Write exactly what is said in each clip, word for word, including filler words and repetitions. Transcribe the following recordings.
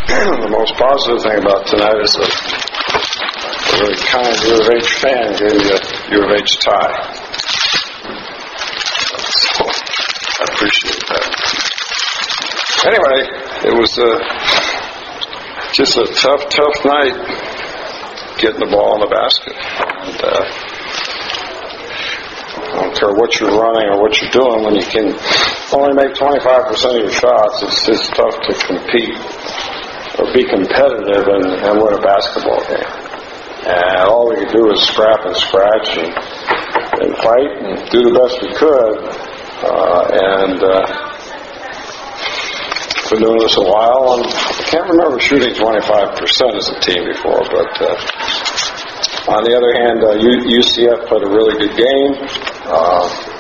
The most positive thing about tonight is that a really kind U of H fan gave you a U of H tie. So I appreciate that. Anyway, it was uh, just a tough, tough night getting the ball in the basket. And, uh, I don't care what you're running or what you're doing, when you can only make twenty-five percent of your shots, it's just tough to compete or be competitive and, and win a basketball game. And all we could do was scrap and scratch and, and fight and do the best we could. Uh, and uh, been doing this a while, and I can't remember shooting twenty-five percent as a team before, but uh, on the other hand, uh, U- UCF played a really good game, uh,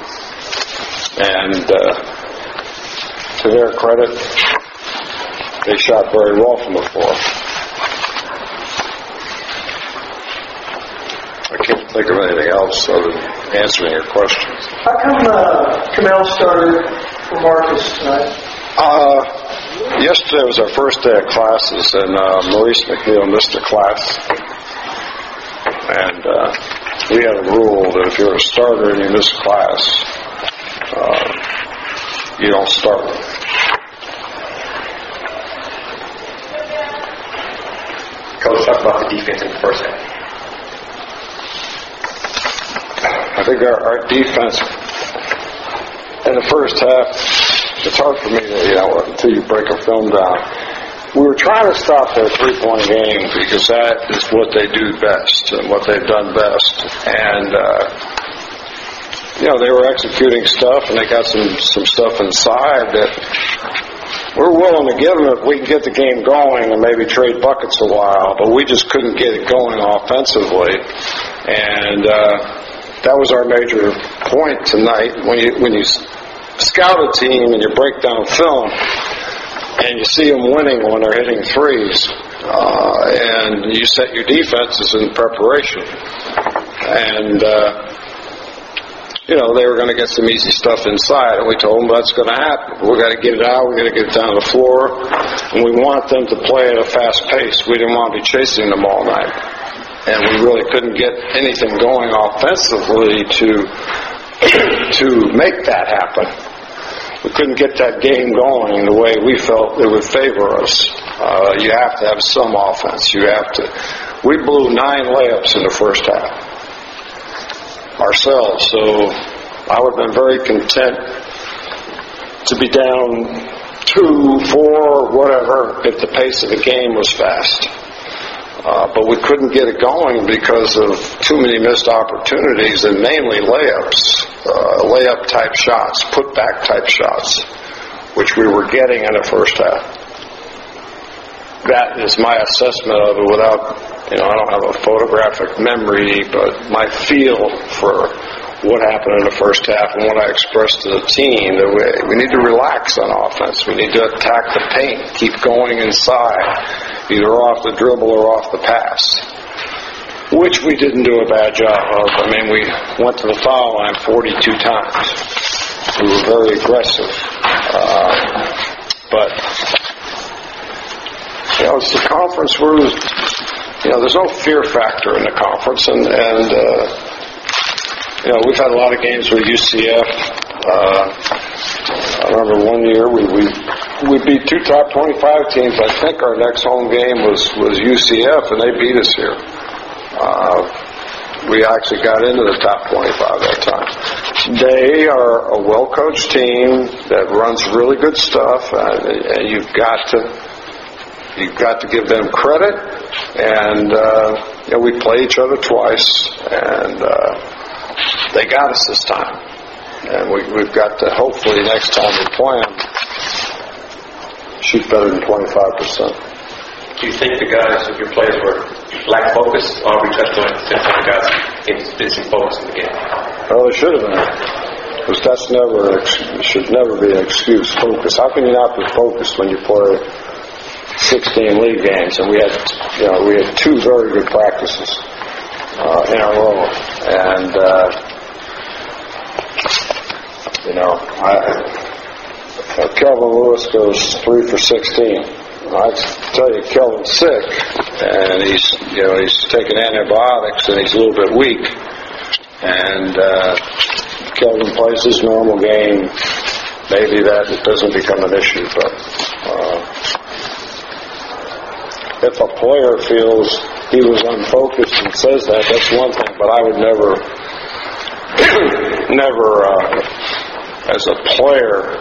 and uh, to their credit, they shot very well from the floor. I can't think of anything else other than answering your questions. How come uh, Kamel started for Marcus tonight? Uh, yesterday was our first day of classes, and uh, Maurice McNeil missed a class. And uh, we had a rule that if you're a starter and you miss class, uh, you don't start. Coach, talk about the defense in the first half. I think our, our defense in the first half, it's hard for me to, you know, until you break a film down. We were trying to stop their three-point game because that is what they do best and what they've done best. And, uh, you know, they were executing stuff, and they got some, some stuff inside that we're willing to give them if we can get the game going and maybe trade buckets a while, but we just couldn't get it going offensively. And uh, that was our major point tonight. When you when you scout a team and you break down film and you see them winning when they're hitting threes, uh, and you set your defenses in preparation. And uh, you know, they were going to get some easy stuff inside, and we told them that's going to happen. We've got to get it out. We've got to get it down the floor, and we want them to play at a fast pace. We didn't want to be chasing them all night, and we really couldn't get anything going offensively to to make that happen. We couldn't get that game going the way we felt it would favor us. Uh, you have to have some offense. You have to. We blew nine layups in the first half ourselves, so I would have been very content to be down two, four, whatever, if the pace of the game was fast. Uh, but we couldn't get it going because of too many missed opportunities, and mainly layups, uh, layup-type shots, put-back-type shots, which we were getting in the first half. That is my assessment of it without, you know, I don't have a photographic memory, but my feel for what happened in the first half and what I expressed to the team, that we, we need to relax on offense. We need to attack the paint, keep going inside, either off the dribble or off the pass, which we didn't do a bad job of. I mean, we went to the foul line forty-two times. We were very aggressive. Uh, but You know, it's the conference where, you know, there's no fear factor in the conference, and, and uh, you know, we've had a lot of games with U C F. Uh, I remember one year we, we we beat two top twenty-five teams. I think our next home game was, was U C F, and they beat us here. Uh, we actually got into the top twenty-five that time. They are a well-coached team that runs really good stuff, and, and you've got to you've got to give them credit. And uh, you know, we play each other twice, and uh, they got us this time. And we, we've got to, hopefully, next time we play them, shoot better than twenty-five percent. Do you think the guys, your players, were lack focus, or we touched on it, since the guys did some focus in the game? Well, it should have been. Because that's never, should never be an excuse. Focus. How can you not be focused when you play sixteen league games? And we had, you know, we had two very good practices uh, in a row, and uh, you know, I, uh, Kelvin Lewis goes three for sixteen. I tell you, Kelvin's sick, and he's, you know, he's taking antibiotics, and he's a little bit weak. And uh, Kelvin plays his normal game. Maybe that doesn't become an issue, but uh, if a player feels he was unfocused and says that, that's one thing. But I would never, never, uh, as a player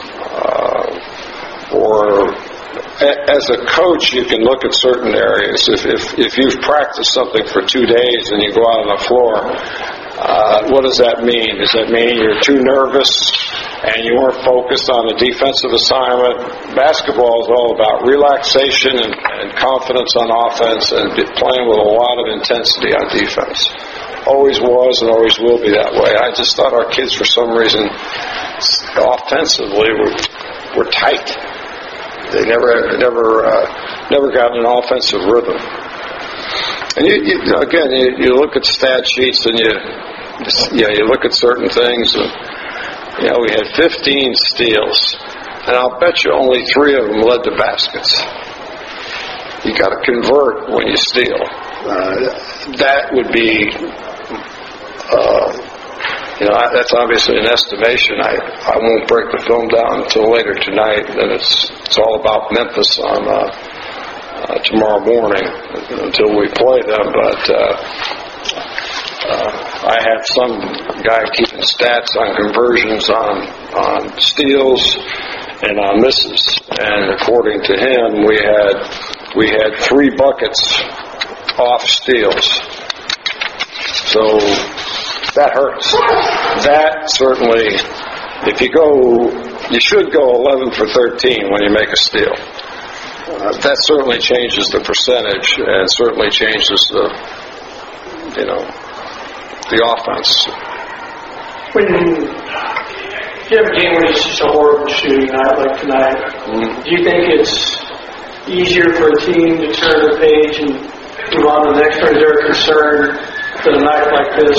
uh, or as a coach, you can look at certain areas. If, if if you've practiced something for two days and you go out on the floor, uh, what does that mean? Does that mean you're too nervous and you weren't focused on a defensive assignment? Basketball is all about relaxation and, and confidence on offense and playing with a lot of intensity on defense. Always was and always will be that way. I just thought our kids, for some reason, offensively, were, were tight. They never, never, uh, never got an offensive rhythm. And you, you again, you, you look at stat sheets and you, you know, you look at certain things. And, you know, we had fifteen steals, and I'll bet you only three of them led to baskets. You got to convert when you steal. Uh, that would be, uh, you know, that's obviously an estimation. I, I won't break the film down until later tonight, and then it's it's all about Memphis on uh, uh, tomorrow morning until we play them. But uh, uh, I had some guy keeping stats on conversions, on on steals, and on misses. And according to him, we had we had three buckets off steals. So that hurts. That certainly, if you go, you should go eleven for thirteen when you make a steal. Uh, that certainly changes the percentage and certainly changes the, you know, the offense. When you have a game where it's just a horrible shooting night like tonight, mm-hmm. do you think it's easier for a team to turn the page and move on to the next one? Is there a concern that a night like this?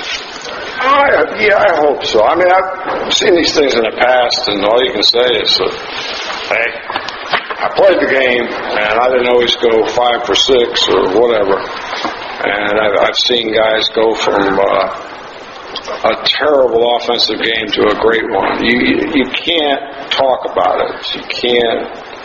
I, yeah, I hope so. I mean, I've seen these things in the past, and all you can say is, uh, hey, I played the game, and I didn't always go five for six or whatever. And I've, I've seen guys go from uh, a terrible offensive game to a great one. You you can't talk about it. You can't.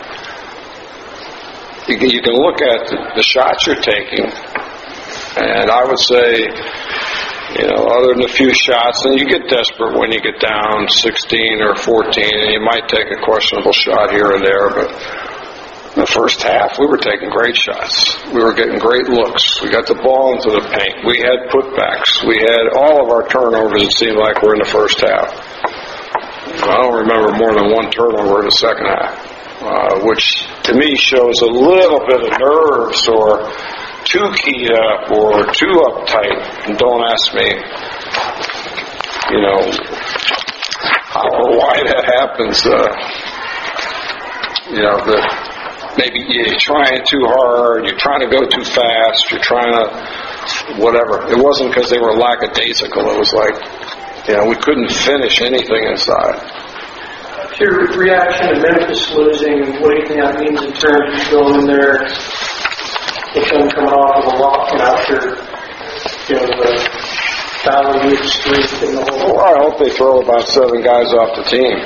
You can, you can look at the, the shots you're taking, and I would say, you know, other than a few shots, and you get desperate when you get down sixteen or fourteen, and you might take a questionable shot here and there, but in the first half, we were taking great shots. We were getting great looks. We got the ball into the paint. We had putbacks. We had all of our turnovers, it seemed like, were in the first half. I don't remember more than one turnover in the second half, uh, which to me shows a little bit of nerves or too keyed up or too uptight. And don't ask me, you know, how or why that happens. Uh, you know, the maybe you're trying too hard, you're trying to go too fast, you're trying to whatever. It wasn't because they were lackadaisical. It was like, you know, we couldn't finish anything inside. Your reaction to Memphis losing, what do you think that means in terms of going in there, with them coming off of a lock and after, you know, the Valley Youth streak and the whole... Well, I hope they throw about seven guys off the team.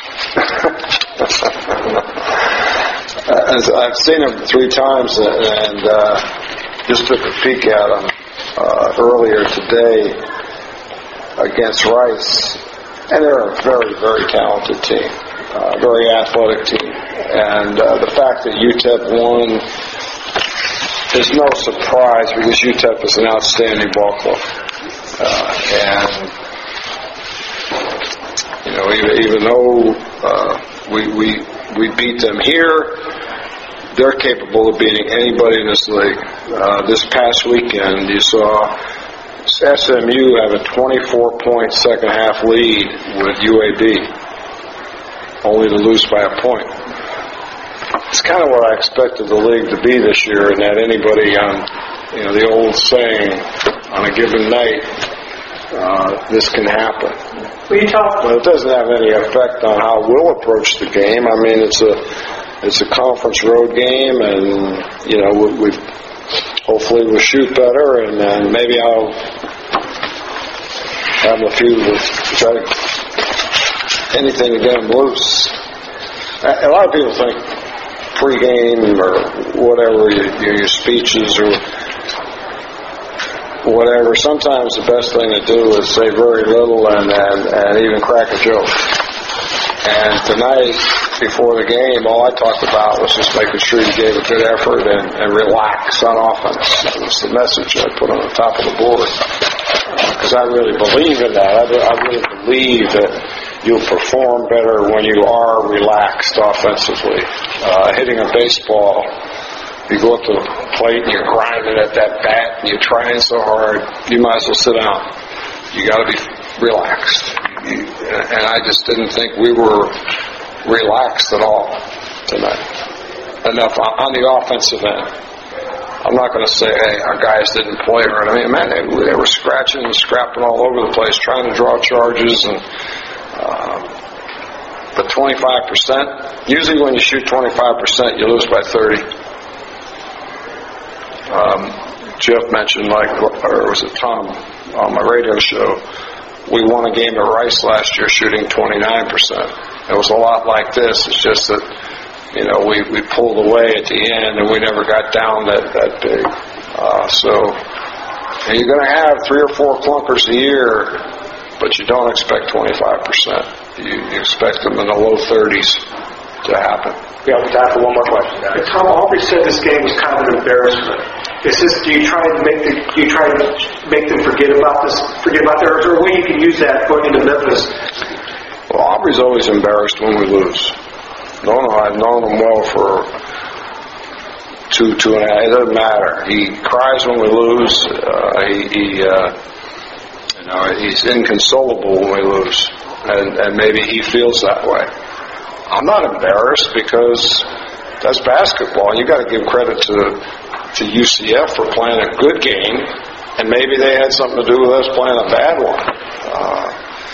As I've seen them three times, and uh, just took a peek at them uh, earlier today against Rice, and they're a very, very talented team, uh, very athletic team, and uh, the fact that U T E P won is no surprise because U T E P is an outstanding ball club, uh, and you know, even, even though uh, we we we beat them here, they're capable of beating anybody in this league. Uh, this past weekend, you saw S M U have a twenty-four point second half lead with U A B, only to lose by a point. It's kind of what I expected the league to be this year, and that anybody on, you know, the old saying, on a given night, uh, this can happen. Well, you talk- but it doesn't have any effect on how we'll approach the game. I mean, it's a it's a conference road game, and you know we, we hopefully we'll shoot better, and then maybe I'll have a few with try to anything to get them loose. A, a lot of people think pregame or whatever your, your speeches or whatever. Sometimes the best thing to do is say very little and and, and even crack a joke. And tonight, before the game, all I talked about was just making sure you gave a good effort and, and relax on offense. That was the message I put on the top of the board. Because I really believe in that. I, I really believe that you'll perform better when you are relaxed offensively. Uh, hitting a baseball, you go up to the plate and you're grinding at that bat and you're trying so hard, you might as well sit down. You got to be relaxed. And I just didn't think we were relaxed at all tonight. Enough on the offensive end. I'm not going to say, hey, our guys didn't play right. I mean, man, they, they were scratching and scrapping all over the place, trying to draw charges. And uh, but twenty-five percent, usually when you shoot twenty-five percent, you lose by thirty. Um, Jeff mentioned, like, or was it Tom on my radio show? We won a game at Rice last year shooting twenty-nine percent. It was a lot like this. It's just that, you know, we, we pulled away at the end and we never got down that, that big. Uh, so, and you're going to have three or four clunkers a year, but you don't expect twenty-five percent. You, you expect them in the low thirties to happen. Yeah, we have time for one more question. Guys. Tom Aubrey said this game was kind of an embarrassment. Is this? Do you try to make the? Do you try to make them forget about this? Forget about their? Or a way you can use that going into Memphis? Well, Aubrey's always embarrassed when we lose. No, no, I've known him well for two, two and a half. It doesn't matter. He cries when we lose. Uh, he, he uh, you know, he's inconsolable when we lose, and and maybe he feels that way. I'm not embarrassed because that's basketball. You got to give credit to. to U C F for playing a good game, and maybe they had something to do with us playing a bad one. Uh,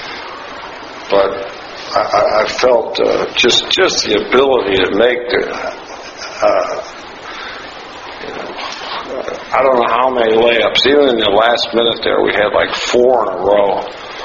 but I, I felt uh, just just the ability to make, uh, you know, I don't know how many layups. Even in the last minute there, we had like four in a row.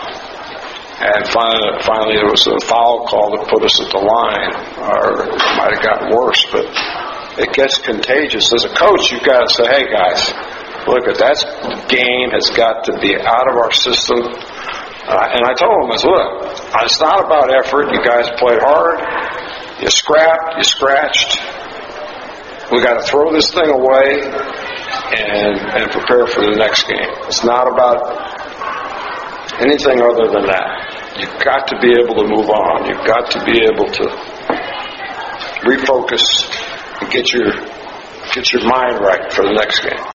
And finally, finally there was a foul call that put us at the line, or it might have gotten worse, but it gets contagious. As a coach, you've got to say, hey, guys, look, at that game has got to be out of our system. Uh, and I told them, I said, look, it's not about effort. You guys played hard. You scrapped. You scratched. We got to throw this thing away and, and prepare for the next game. It's not about anything other than that. You've got to be able to move on. You've got to be able to refocus and get your get your mind right for the next game.